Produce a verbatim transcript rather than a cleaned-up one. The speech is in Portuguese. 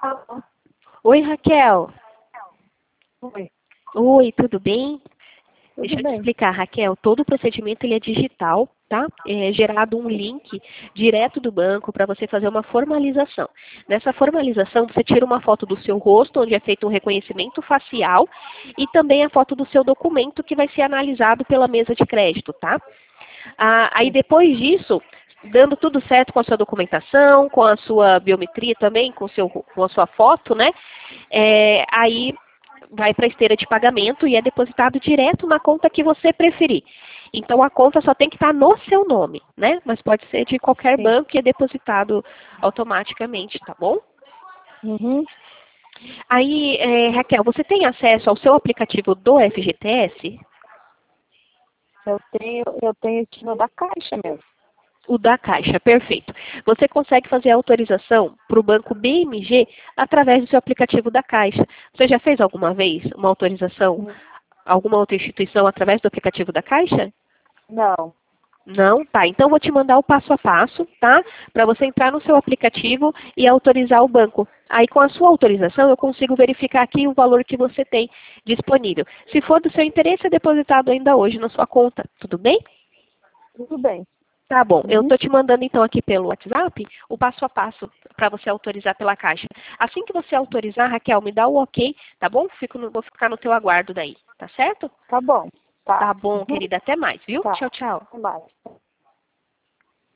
Alô? Oi, Raquel. Oi. Oi, tudo bem? Tudo Deixa eu te bem. explicar, Raquel. Todo o procedimento ele é digital, tá? É gerado um link direto do banco para você fazer uma formalização. Nessa formalização, você tira uma foto do seu rosto, onde é feito um reconhecimento facial, e também a foto do seu documento, que vai ser analisado pela mesa de crédito, tá? Ah, aí Sim. depois disso, dando tudo certo com a sua documentação, com a sua biometria também, com, o seu, com a sua foto, né? É, aí vai para a esteira de pagamento e é depositado direto na conta que você preferir. Então a conta só tem que estar no seu nome, né? Mas pode ser de qualquer Sim. banco e é depositado automaticamente, tá bom? Uhum. Aí, é, Raquel, você tem acesso ao seu aplicativo do F G T S? Eu tenho, eu tenho aqui no da Caixa mesmo. O da Caixa, perfeito. Você consegue fazer a autorização para o banco B M G através do seu aplicativo da Caixa. Você já fez alguma vez uma autorização, Hum. alguma outra instituição através do aplicativo da Caixa? Não. Não? Tá. Então, vou te mandar o passo a passo, tá? Para você entrar no seu aplicativo e autorizar o banco. Aí, com a sua autorização, eu consigo verificar aqui o valor que você tem disponível. Se for do seu interesse, é depositado ainda hoje na sua conta. Tudo bem? Tudo bem. Tá bom. Eu Uhum. estou te mandando, então, aqui pelo WhatsApp o passo a passo para você autorizar pela Caixa. Assim que você autorizar, Raquel, me dá o ok, tá bom? Fico no- vou ficar no teu aguardo daí. Tá certo? Tá bom. Tá. Tá bom, Uhum. querida. Até mais, viu? Tá. Tchau, tchau. Até mais.